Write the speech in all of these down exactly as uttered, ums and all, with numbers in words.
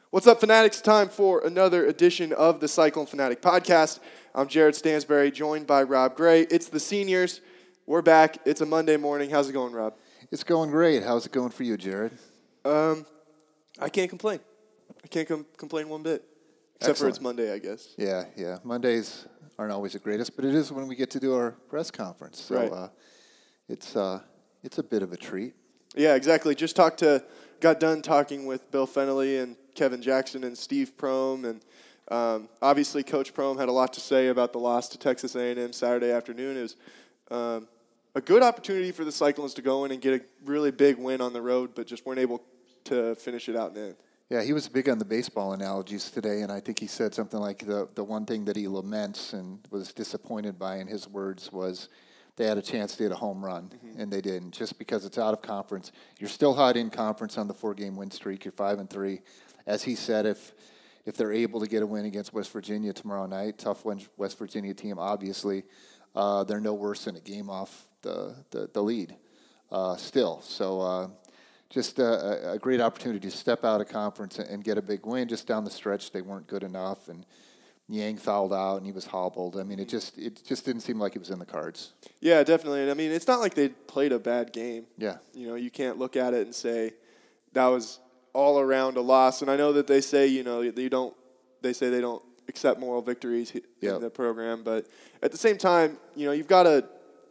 What's up, Fanatics? Time for another edition of the Cyclone Fanatic Podcast. I'm Jared Stansberry, joined by Rob Gray. It's the seniors. We're back. It's a Monday morning. How's it going, Rob? It's going great. How's it going for you, Jared? Um, I can't complain. I can't com- complain one bit. Except Excellent. for it's Monday, I guess. Yeah, yeah. Mondays aren't always the greatest, but it is when we get to do our press conference. So Right. uh, it's uh, it's a bit of a treat. Yeah, exactly. Just talked to, got done talking with Bill Fennelly and Kevin Jackson and Steve Prohm, and um, obviously Coach Prohm had a lot to say about the loss to Texas A and M Saturday afternoon. It was um, a good opportunity for the Cyclones to go in and get a really big win on the road, but just weren't able to finish it out in the end. Yeah, he was big on the baseball analogies today, and I think he said something like the the one thing that he laments and was disappointed by, in his words, was they had a chance to hit a home run, mm-hmm. and they didn't. Just because it's out of conference, you're still hot in conference on the four-game win streak. You're five and three. As he said, if if they're able to get a win against West Virginia tomorrow night, tough West Virginia team, obviously, uh, they're no worse than a game off the the, the lead uh, still. So. Uh, Just a, a great opportunity to step out of conference and get a big win. Just down the stretch, they weren't good enough, and Yang fouled out, and he was hobbled. I mean, it just it just didn't seem like it was in the cards. Yeah, definitely. And I mean, it's not like they played a bad game. Yeah. You know, you can't look at it and say that was all around a loss. And I know that they say, you know, you don't. They say they don't accept moral victories in yep. the program, but at the same time, you know, you've got to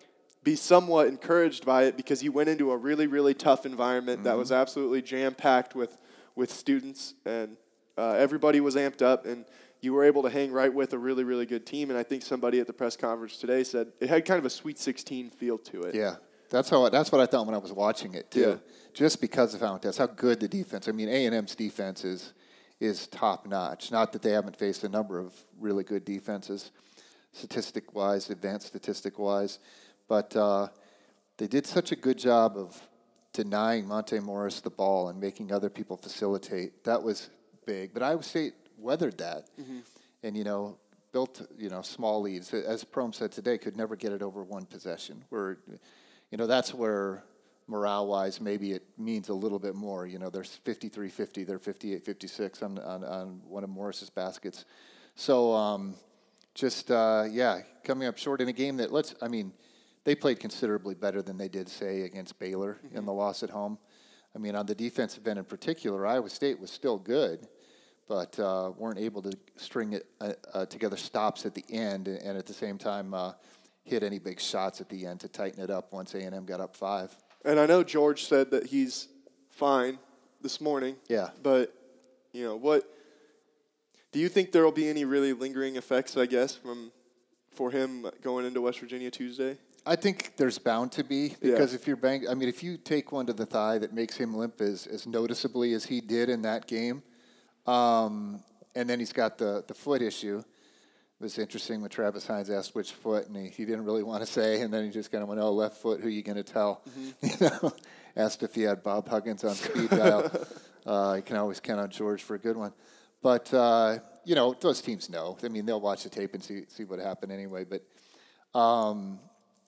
be somewhat encouraged by it because you went into a really, really tough environment mm-hmm. that was absolutely jam-packed with, with students, and uh, everybody was amped up, and you were able to hang right with a really, really good team. And I think somebody at the press conference today said it had kind of a Sweet sixteen feel to it. Yeah, that's how. That's what I thought when I was watching it, too, yeah. just because of how intense, how good the defense. I mean, A and M's defense is, is top-notch. Not that they haven't faced a number of really good defenses, statistic-wise, advanced statistic-wise. But uh, they did such a good job of denying Monte Morris the ball and making other people facilitate. That was big. But Iowa State weathered that, mm-hmm. and you know built you know small leads. As Prohm said today, could never get it over one possession. Where you know that's where morale-wise maybe it means a little bit more. You know, there's fifty-three fifty, they're fifty-eight fifty-six on on, on one of Morris's baskets. So um, just uh, yeah, coming up short in a game that let's I mean. They played considerably better than they did, say, against Baylor mm-hmm. in the loss at home. I mean, on the defensive end in particular, Iowa State was still good, but uh, weren't able to string it uh, uh, together stops at the end and, and at the same time uh, hit any big shots at the end to tighten it up once A and M got up five. And I know George said that he's fine this morning. Yeah. But, you know, what do you think there will be any really lingering effects, I guess, from for him going into West Virginia Tuesday? I think there's bound to be because yeah. if you're bang, I mean, if you take one to the thigh that makes him limp as, as noticeably as he did in that game, um, and then he's got the, the foot issue. It was interesting when Travis Hines asked which foot, and he, he didn't really want to say, and then he just kind of went, "Oh, left foot. Who are you going to tell?" Mm-hmm. You know, asked if he had Bob Huggins on speed dial. uh, you can always count on George for a good one, but uh, you know, those teams know. I mean, they'll watch the tape and see see what happened anyway, but. Um,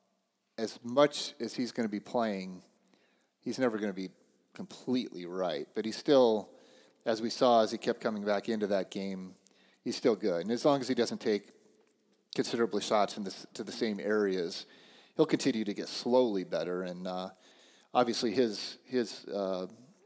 As much as he's going to be playing, he's never going to be completely right. But he's still, as we saw as he kept coming back into that game, he's still good. And as long as he doesn't take considerably shots in this, to the same areas, he'll continue to get slowly better. And uh, obviously his his uh,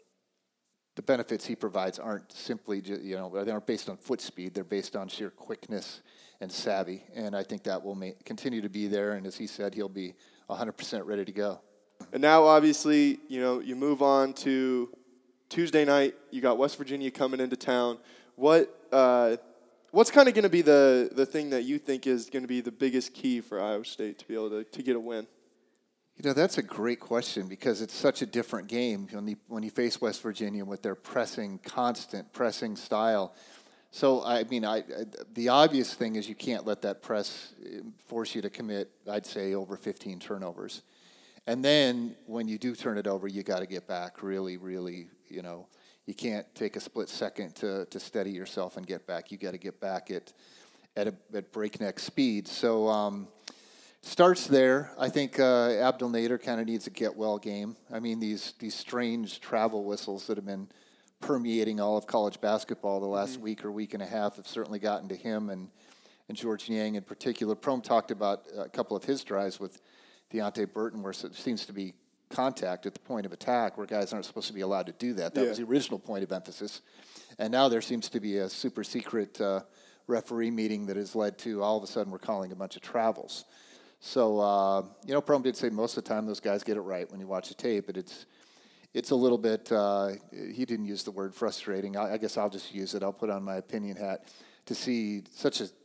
the benefits he provides aren't simply, you know, they aren't based on foot speed. They're based on sheer quickness and savvy. And I think that will ma- continue to be there. And as he said, he'll be one hundred percent ready to go. And now, obviously, you know, you move on to Tuesday night. You got West Virginia coming into town. What uh, what's kind of going to be the, the thing that you think is going to be the biggest key for Iowa State to be able to, to get a win? You know, that's a great question because it's such a different game when you, when you face West Virginia with their pressing, constant pressing style. So, I mean, I, I, the obvious thing is you can't let that press force you to commit, I'd say, over fifteen turnovers. And then when you do turn it over, you got to get back really, really, you know, you can't take a split second to, to steady yourself and get back. You got to get back at at, a, at breakneck speed. So, um, starts there. I think uh, Abdel Nader kind of needs a get-well game. I mean, these these strange travel whistles that have been permeating all of college basketball the last mm-hmm. week or week and a half have certainly gotten to him and, and George Niang in particular. Prohm talked about a couple of his drives with Deonte Burton where it seems to be contact at the point of attack where guys aren't supposed to be allowed to do that. That yeah. was the original point of emphasis. And now there seems to be a super secret uh, referee meeting that has led to all of a sudden we're calling a bunch of travels. So, uh, you know, Prohm did say most of the time those guys get it right when you watch the tape, but it's it's a little bit, uh, he didn't use the word frustrating. I, I guess I'll just use it. I'll put on my opinion hat to see such a,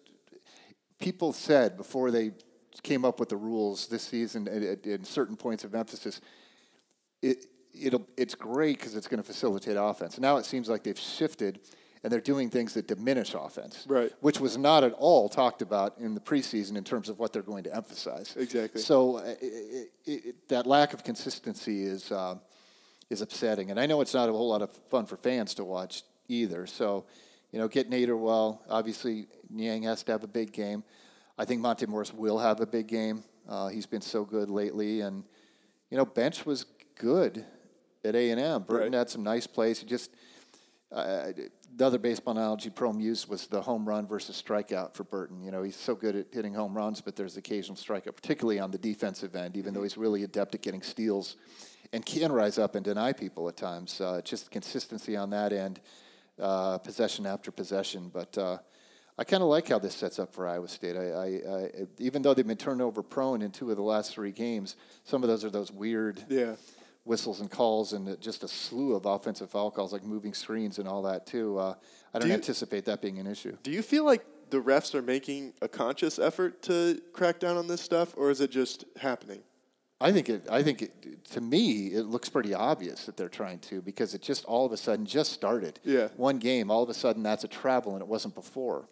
people said before they came up with the rules this season at, at certain points of emphasis, it, it'll, it's great because it's going to facilitate offense. Now it seems like they've shifted and they're doing things that diminish offense, right? Which was not at all talked about in the preseason in terms of what they're going to emphasize. Exactly. So uh, it, it, it, that lack of consistency is uh, is upsetting. And I know it's not a whole lot of fun for fans to watch either. So, you know, get Nader well. Obviously, Niang has to have a big game. I think Monte Morris will have a big game. Uh, he's been so good lately. And, you know, bench was good at A and M. Burton right. had some nice plays. He just uh, the other baseball analogy Prohm used was the home run versus strikeout for Burton. You know, he's so good at hitting home runs, but there's occasional strikeout, particularly on the defensive end, even though he's really adept at getting steals and can rise up and deny people at times. Uh, just consistency on that end, uh, possession after possession. But uh, I kind of like how this sets up for Iowa State. I, I, I, even though they've been turnover prone in two of the last three games, some of those are those weird yeah. whistles and calls and just a slew of offensive foul calls like moving screens and all that too. Uh, I don't do you, anticipate that being an issue. Do you feel like the refs are making a conscious effort to crack down on this stuff, or is it just happening? I think it. I think it, to me, it looks pretty obvious that they're trying to, because it just all of a sudden just started. Yeah. One game, all of a sudden that's a travel, and it wasn't before.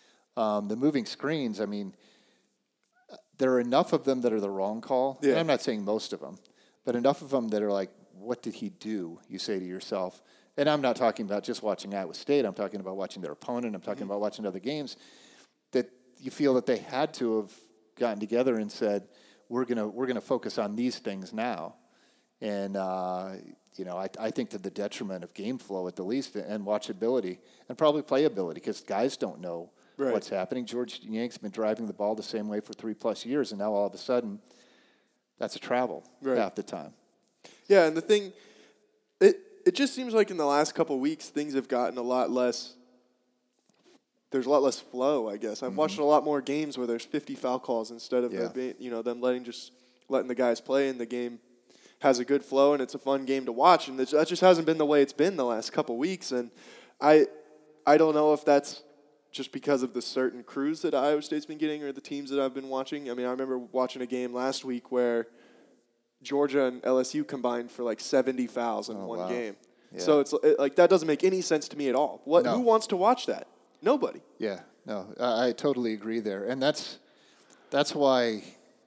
Um, the moving screens. I mean, there are enough of them that are the wrong call. Yeah. And I'm not saying most of them, but enough of them that are like, what did he do? You say to yourself. And I'm not talking about just watching Iowa State. I'm talking about watching their opponent. I'm talking mm-hmm. about watching other games. That you feel that they had to have gotten together and said, we're gonna we're gonna focus on these things now, and uh, you know I, I think to the detriment of game flow at the least, and watchability, and probably playability, because guys don't know right. what's happening. George Niang's been driving the ball the same way for three plus years, and now all of a sudden, that's a travel right. half the time. Yeah, and the thing, it it just seems like in the last couple of weeks things have gotten a lot less. There's a lot less flow, I guess. I've mm-hmm. watched a lot more games where there's fifty foul calls instead of yeah. the, you know them letting just letting the guys play, and the game has a good flow and it's a fun game to watch. And that just hasn't been the way it's been the last couple weeks. And I I don't know if that's just because of the certain crews that Iowa State's been getting or the teams that I've been watching. I mean, I remember watching a game last week where Georgia and L S U combined for like seventy fouls in oh, one wow. game. Yeah. So it's it, like that doesn't make any sense to me at all. What no. who wants to watch that? Nobody. Yeah, no, I, I totally agree there, and that's that's why,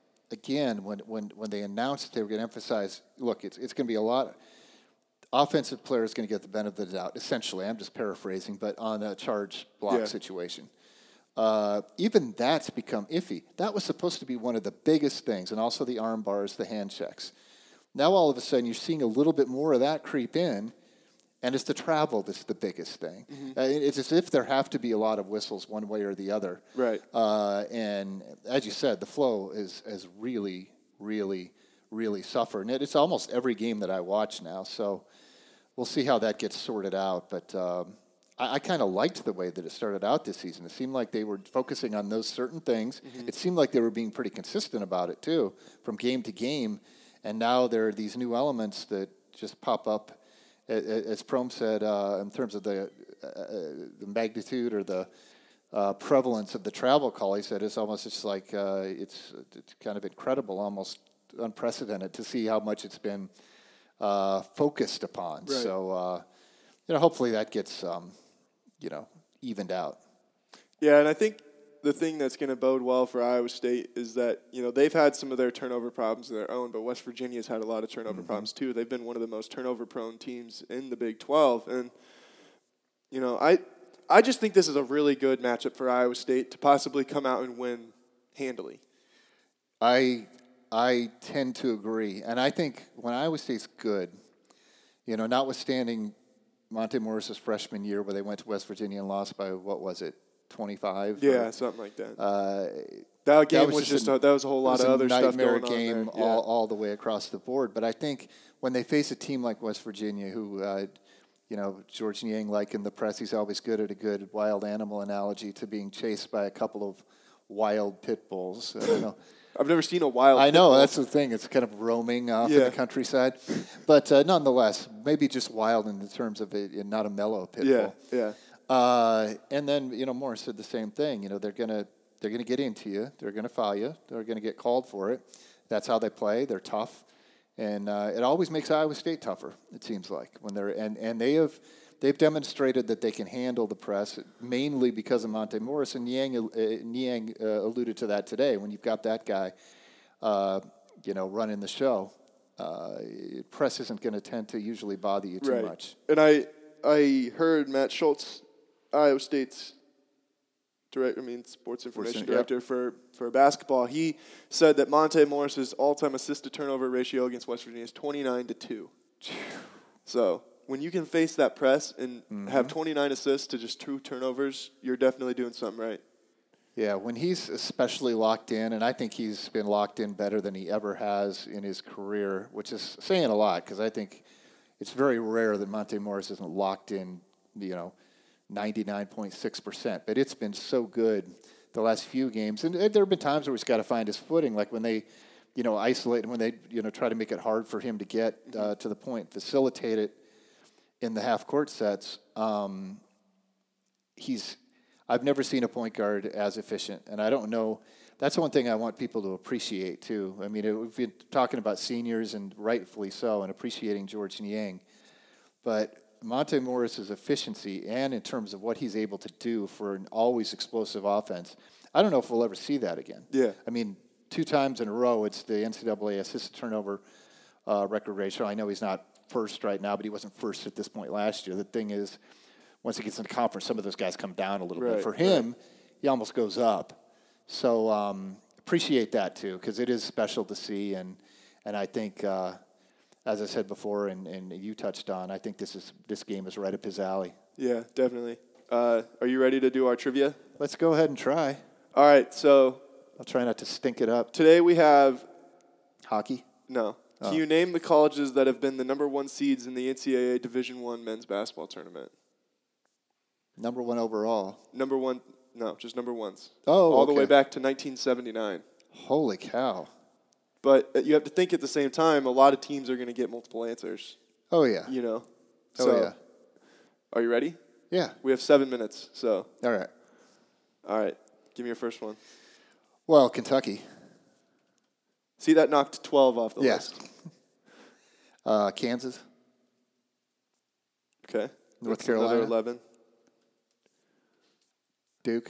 again, when when when they announced they were going to emphasize, look, it's it's going to be a lot. Offensive players going to get the benefit of the doubt. Essentially, I'm just paraphrasing, but on a charge block yeah. situation, uh, even that's become iffy. That was supposed to be one of the biggest things, and also the arm bars, the hand checks. Now all of a sudden, you're seeing a little bit more of that creep in. And it's the travel that's the biggest thing. Mm-hmm. Uh, it's as if there have to be a lot of whistles one way or the other. Right. Uh, and as you said, the flow is has really, really, really suffered. And it, it's almost every game that I watch now. So we'll see how that gets sorted out. But um, I, I kind of liked the way that it started out this season. It seemed like they were focusing on those certain things. Mm-hmm. It seemed like they were being pretty consistent about it, too, from game to game. And now there are these new elements that just pop up. As Prohm said, uh, in terms of the, uh, the magnitude or the uh, prevalence of the travel call, he said it's almost just like uh, it's, it's kind of incredible, almost unprecedented to see how much it's been uh, focused upon. Right. So, uh, you know, hopefully that gets, um, you know, evened out. Yeah, and I think the thing that's going to bode well for Iowa State is that, you know, they've had some of their turnover problems of their own, but West Virginia's had a lot of turnover mm-hmm. problems too. They've been one of the most turnover-prone teams in the Big twelve. And, you know, I I just think this is a really good matchup for Iowa State to possibly come out and win handily. I I tend to agree. And I think when Iowa State's good, you know, notwithstanding Monte Morris's freshman year where they went to West Virginia and lost by, what was it, twenty-five? Yeah, or, something like that. Uh, that game that was, was just, just a, a, that was a whole lot of other stuff going nightmare game on there. Yeah. all, all the way across the board. But I think when they face a team like West Virginia, who, uh, you know, George Niang, like in the press, he's always good at a good wild animal analogy to being chased by a couple of wild pit bulls. I don't know. I've never seen a wild I pit know, bull. that's the thing. It's kind of roaming off in Yeah. the countryside. But uh, nonetheless, maybe just wild in the terms of it, not a mellow pit Yeah, bull. yeah. Uh, and then, you know, Morris said the same thing. You know, they're going to they're gonna get into you. They're going to foul you. They're going to get called for it. That's how they play. They're tough. And uh, it always makes Iowa State tougher, it seems like. when they're And, and they have... They've demonstrated that they can handle the press, mainly because of Monte Morris, and Niang, uh, Niang uh, alluded to that today. When you've got that guy, uh, you know, running the show, uh, press isn't going to tend to usually bother you too right. much. And I I heard Matt Schultz, Iowa State's director, I mean sports information Sports, director yep. for, for basketball, he said that Monte Morris's all-time assist-to-turnover ratio against West Virginia is twenty-nine to two. So when you can face that press and mm-hmm. have twenty-nine assists to just two turnovers, you're definitely doing something right. Yeah, when he's especially locked in, and I think he's been locked in better than he ever has in his career, which is saying a lot because I think it's very rare that Monte Morris isn't locked in, you know, ninety-nine point six percent. But it's been so good the last few games. And there have been times where he's got to find his footing, like when they, you know, isolate him, when they, you know, try to make it hard for him to get uh, to the point, facilitate it in the half-court sets. Um, he's... I've never seen a point guard as efficient, and I don't know. That's one thing I want people to appreciate, too. I mean, it, we've been talking about seniors, and rightfully so, and appreciating George Niang. But Monte Morris's efficiency and in terms of what he's able to do for an always explosive offense, I don't know if we'll ever see that again. Yeah. I mean, two times in a row, it's the N C double A assist-to-turnover uh, record ratio. I know he's not first right now, but he wasn't first at this point last year. The thing is, once he gets into conference, some of those guys come down a little right, bit. For him, right. he almost goes up. So um, appreciate that, too, because it is special to see. And and I think, uh, as I said before and, and you touched on, I think this is this game is right up his alley. Yeah, definitely. Uh, are you ready to do our trivia? Let's go ahead and try. All right, so. I'll try not to stink it up. Today we have. Hockey? No. Oh. Can you name the colleges that have been the number one seeds in the N C double A Division One men's basketball tournament? Number one overall. Number one, no, just number ones. Oh, all okay. the way back to nineteen seventy-nine. Holy cow! But you have to think at the same time, a lot of teams are going to get multiple answers. Oh yeah. You know. Oh so, yeah. Are you ready? Yeah. We have seven minutes. So. All right. All right. Give me your first one. Well, Kentucky. See, that knocked twelve off the yeah. list. uh, Kansas. Okay. North That's Carolina. Another eleven. Duke.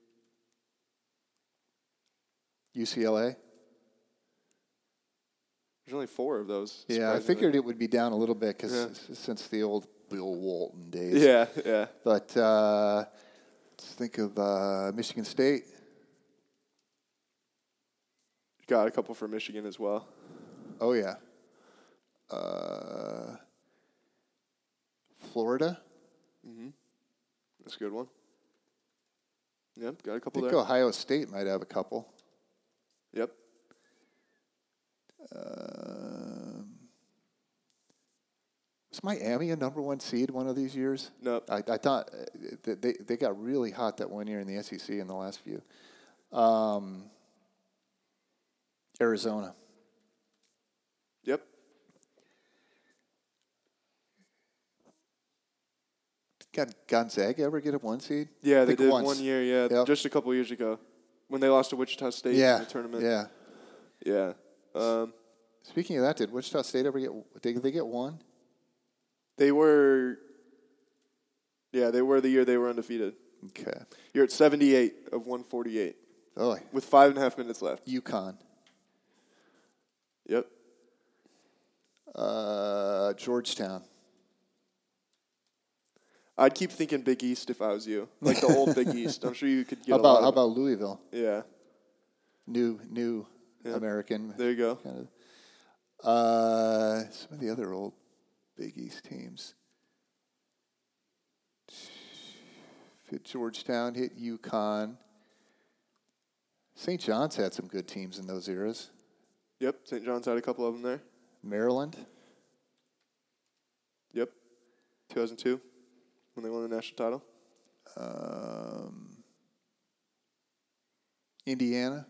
U C L A. There's only four of those. Yeah, I figured it would be down a little bit because yeah. since the old Bill Walton days. Yeah, yeah. But uh, let's think of uh, Michigan State. Got a couple for Michigan as well. Oh, yeah. Uh, Florida. Mm-hmm. That's a good one. Yep, got a I couple think there. Ohio State might have a couple. Yep. Um, was Miami a number one seed one of these years? Nope. I, I thought uh, they they got really hot that one year in the S E C in the last few. Um, Arizona. Yep. Did Gonzaga ever get a one seed? Yeah, they did once. one year, yeah, Yep. just a couple years ago when they lost to Wichita State yeah. in the tournament. Yeah. Yeah. Um, Speaking of that, did Wichita State ever get, did they get one? they were, yeah, they were the year they were undefeated. Okay. You're at seventy-eight of one forty-eight Oh, with five and a half minutes left. UConn. Yep. Uh, Georgetown. I'd keep thinking Big East if I was you, like the old Big East. I'm sure you could get How a about lot how of about Louisville? Yeah. New new Yeah. American. There you go. Kind of. Uh, some of the other old Big East teams. Hit Georgetown, hit UConn. Saint John's had some good teams in those eras. Yep, Saint John's had a couple of them there. Maryland. Yep, two thousand two when they won the national title. Um, Indiana.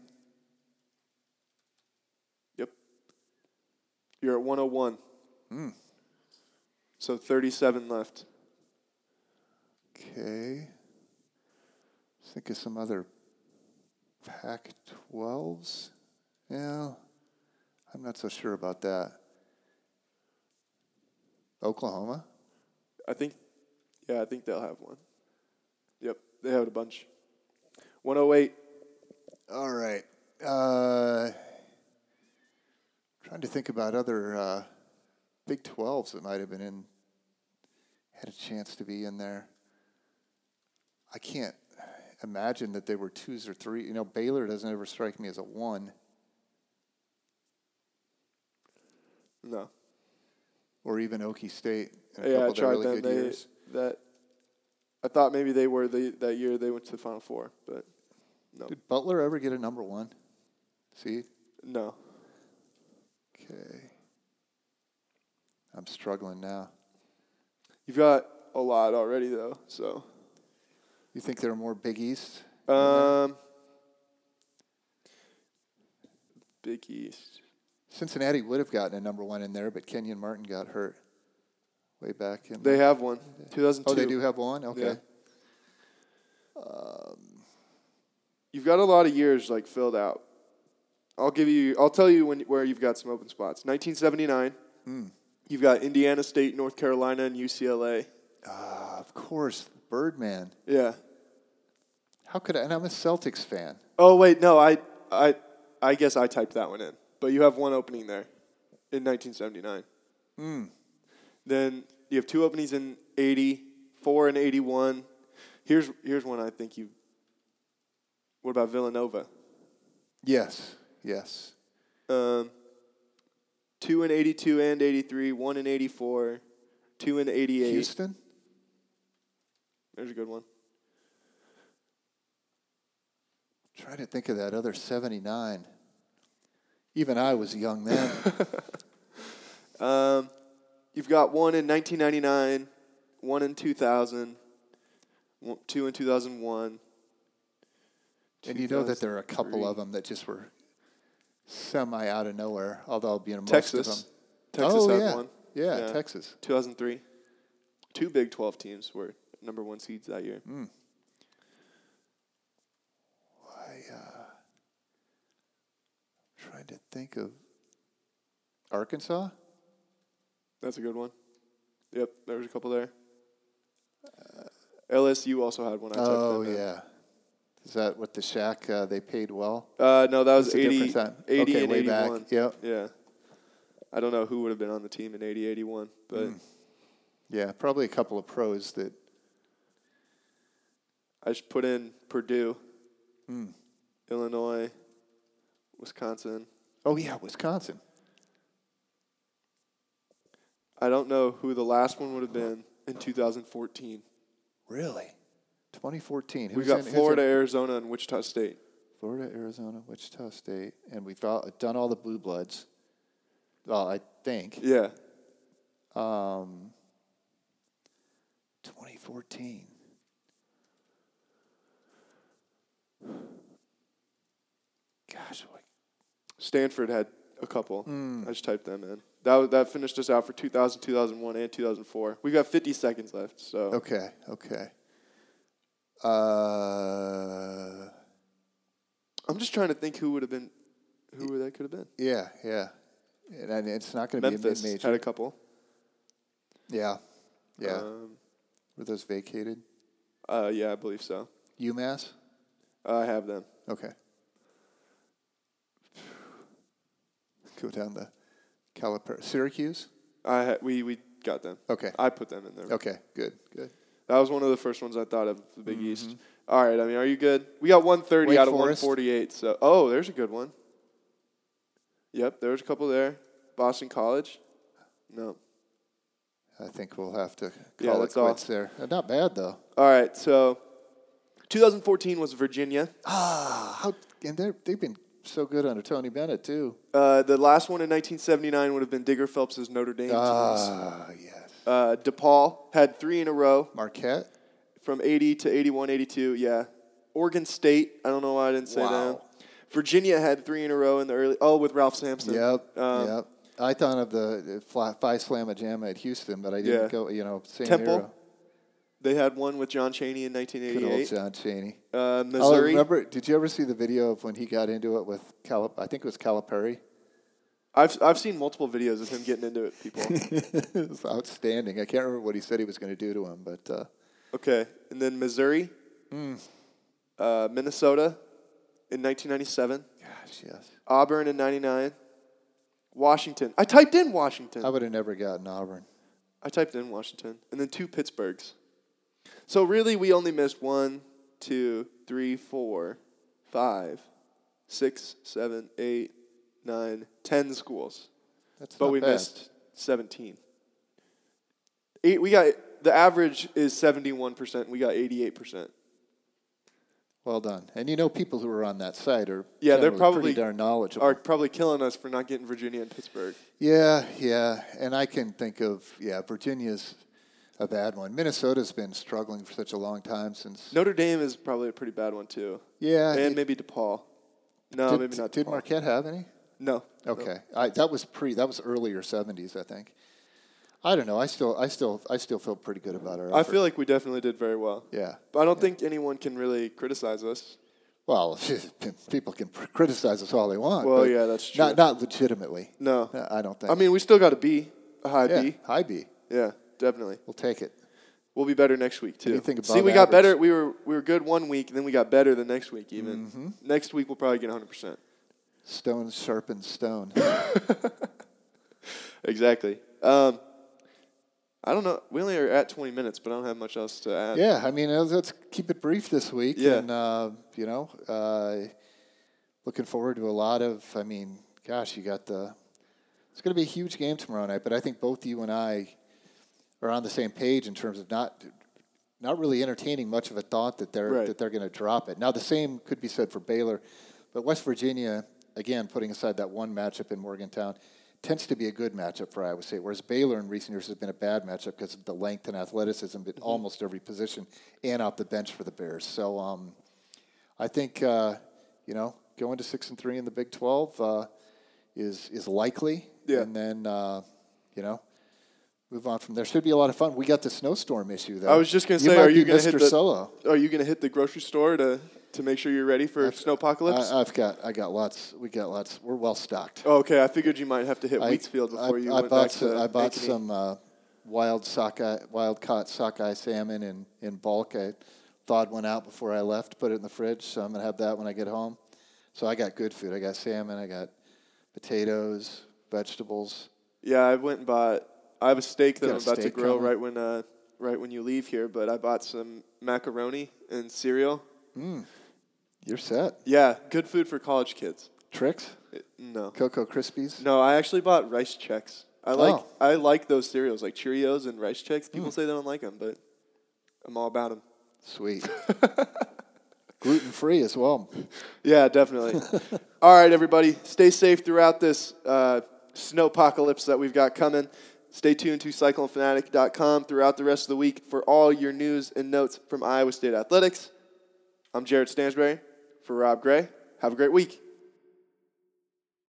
Yep. You're at one oh one. Mm. So thirty-seven left. Okay. Think of some other Pac twelves. Yeah, I'm not so sure about that. Oklahoma? I think, yeah, I think they'll have one. Yep, they have a bunch. one oh eight. All right. Uh, trying to think about other uh, Big twelves that might have been in, had a chance to be in there. I can't imagine that they were twos or three. You know, Baylor doesn't ever strike me as a one. No. Or even Okie State. In a Yeah, couple I of their tried really them. good They, years. that, I thought maybe they were the, that year they went to the Final Four, but no. Did Butler ever get a number one seed? No. Okay. I'm struggling now. You've got a lot already, though, so. You think there are more Big East? Um, Big East. Cincinnati would have gotten a number one in there, but Kenyon Martin got hurt way back in. They have one. two thousand two. Oh, they do have one? Okay. Yeah. Um, you've got a lot of years like filled out. I'll give you. I'll tell you when where you've got some open spots. nineteen seventy-nine. Hmm. You've got Indiana State, North Carolina, and U C L A. Ah, of course, Birdman. Yeah. How could I? And I'm a Celtics fan. Oh wait, no, I, I, I guess I typed that one in. But you have one opening there, in nineteen seventy-nine. Hmm. Then you have two openings in eighty, four in eighty-one. Here's here's one I think you. What about Villanova? Yes. Yes. Um. Two in eighty-two and eighty-three, one in eighty-four, two in eighty-eight. Houston? There's a good one. Trying to think of that other seventy-nine. Even I was young then. um, you've got one in nineteen ninety-nine, one in two thousand, one, two in two thousand one. And you know that there are a couple of them that just were semi out of nowhere, although being most Texas. of them. Texas oh, had yeah. one. Yeah, Yeah. Texas. two thousand three. Two Big twelve teams were number one seeds that year. Mm. I, uh, trying to think of Arkansas. That's a good one. Yep, there was a couple there. Uh, L S U also had one. I typed Oh, in there. yeah. Is that what the Shaq, uh, they paid well? Uh, no, that was It's a eighty, different time. eighty Okay, and way eighty-one. back. Yep. Yeah. I don't know who would have been on the team in eighty, eighty-one, but Mm. Yeah, probably a couple of pros that. I just put in Purdue, Mm. Illinois, Wisconsin. Oh, yeah, Wisconsin. I don't know who the last one would have been in two thousand fourteen. Really? twenty fourteen. We Who's got in- who's Florida, in- Arizona, and Wichita State. Florida, Arizona, Wichita State, and we've all, done all the Blue Bloods. Well, I think. Yeah. Um, twenty fourteen. Gosh, what? Stanford had a couple. Mm. I just typed them in. That was, that finished us out for two thousand, two thousand one, and two thousand four. We got fifty seconds left. So Okay, okay. Uh, I'm just trying to think who would have been, who that could have been. yeah, yeah. And, and it's not going to be a Memphis mid-major. had a couple. Yeah, yeah. Um, Were those vacated? uh, yeah, I believe so. UMass? Uh, I have them. Okay. Go down the Calipari. Syracuse? I ha- we we got them. Okay. I put them in there. Okay, good, good. That was one of the first ones I thought of, the Big Mm-hmm. East. All right, I mean, are you good? We got one thirty Wake out of Forest. one forty-eight. So, oh, there's a good one. Yep, there's a couple there. Boston College? No. I think we'll have to Yeah, call it that's all. quits there. Uh, Not bad, though. All right, so twenty fourteen was Virginia. Ah, how, and they're, they've been so good under Tony Bennett, too. Uh, the last one in nineteen seventy-nine would have been Digger Phelps' Notre Dame. Ah, yes. Uh, DePaul had three in a row. Marquette? From eighty to eighty-one, eighty-two, yeah. Oregon State, I don't know why I didn't say Wow. that. Virginia had three in a row in the early, oh, with Ralph Sampson. Yep, Um, yep. I thought of the Phi Phi Slamma Jamma at Houston, but I didn't Yeah. go, you know, same Temple. era. They had one with John Chaney in nineteen Good old eighty-eight. John Chaney. Uh, Oh, Missouri. remember, did you ever see the video of when he got into it with Calip? I think it was Calipari. I've I've seen multiple videos of him getting into it, people. It was outstanding. I can't remember what he said he was going to do to him, but uh, Okay, and then Missouri, Mm. uh, Minnesota in nineteen ninety-seven, gosh, yes. Auburn in ninety-nine, Washington. I typed in Washington. I would have never gotten Auburn. I typed in Washington, and then two Pittsburghs. So really, we only missed one, two, three, four, five, six, seven, eight, nine, ten schools. That's But not we bad. missed seventeen. Eight. We got the average is seventy-one percent. We got eighty-eight percent. Well done. And you know, people who are on that site are Yeah, they're generally probably pretty darn knowledgeable. Are probably killing us for not getting Virginia and Pittsburgh. Yeah, yeah. And I can think of, yeah, Virginia's a bad one. Minnesota's been struggling for such a long time since. Notre Dame is probably a pretty bad one too. Yeah. And it- maybe DePaul. No, did, maybe not. Did DePaul. Marquette have any? No. Okay. I, that was pre. That was earlier seventies, I think. I don't know. I still, I still, I still feel pretty good about our. I effort. feel like we definitely did very well. Yeah. But I don't think anyone can really criticize us. Well, people can pr- criticize us all they want. Well, but yeah, that's true. Not, not legitimately. No. No, I don't think. I mean, we still got a B, a high yeah, B. high B. Yeah, definitely. We'll take it. We'll be better next week too. Anything above See, we got average. better. We were we were good one week, and then we got better the next week. Even Mm-hmm. next week, we'll probably get one hundred percent. Stone sharpens stone. Exactly. Um, I don't know. We only are at twenty minutes, but I don't have much else to add. Yeah, I mean, let's, let's keep it brief this week. Yeah. And, uh, you know, uh, looking forward to a lot of, I mean, gosh, you got the, it's going to be a huge game tomorrow night, but I think both you and I are on the same page in terms of not not really entertaining much of a thought that they're Right. that they're going to drop it. Now, the same could be said for Baylor, but West Virginia, again, putting aside that one matchup in Morgantown, tends to be a good matchup for Iowa State, whereas Baylor in recent years has been a bad matchup because of the length and athleticism at Mm-hmm. almost every position and off the bench for the Bears. So um, I think, uh, you know, going to six and three in the Big twelve uh, is is likely. Yeah. And then, uh, you know, move on from there. Should be a lot of fun. We got the snowstorm issue, though. I was just gonna You say, might are you be gonna Mister hit the Solo? Are you gonna hit the grocery store to to make sure you're ready for snowpocalypse? I, I've got, I got lots. We got lots. We're well stocked. oh, okay, I figured you might have to hit I- Wheatsfield before I, you I went bought back some, to I bought Ankeny. some uh, wild sockeye, wild caught sockeye salmon in, in bulk. I thawed one out before I left, put it in the fridge, so I'm gonna have that when I get home. So I got good food. I got salmon. I got potatoes, vegetables. Yeah, I went and bought. I have a steak that Got I'm a about to steak grill coming? right when uh, right when you leave here. But I bought some macaroni and cereal. You're set. Yeah, good food for college kids. Tricks, It- no, Cocoa Krispies. no, I actually bought Rice Chex. I like Oh. I like those cereals like Cheerios and Rice Chex. Hmm. People say they don't like them, but I'm all about them. Sweet. Gluten free as well. Yeah, definitely. All right, everybody. Stay safe throughout this uh, snowpocalypse that we've got coming. Stay tuned to cyclone fanatic dot com throughout the rest of the week for all your news and notes from Iowa State Athletics. I'm Jared Stansberry for Rob Gray. Have a great week.